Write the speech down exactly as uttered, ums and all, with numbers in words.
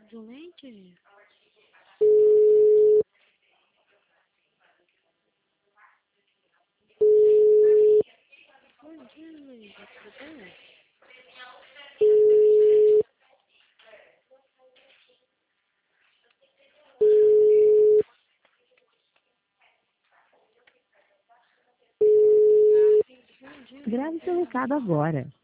Doente? Bom dia, Luísa. Tudo bem? Bom dia, Grave seu Luísa. recado agora.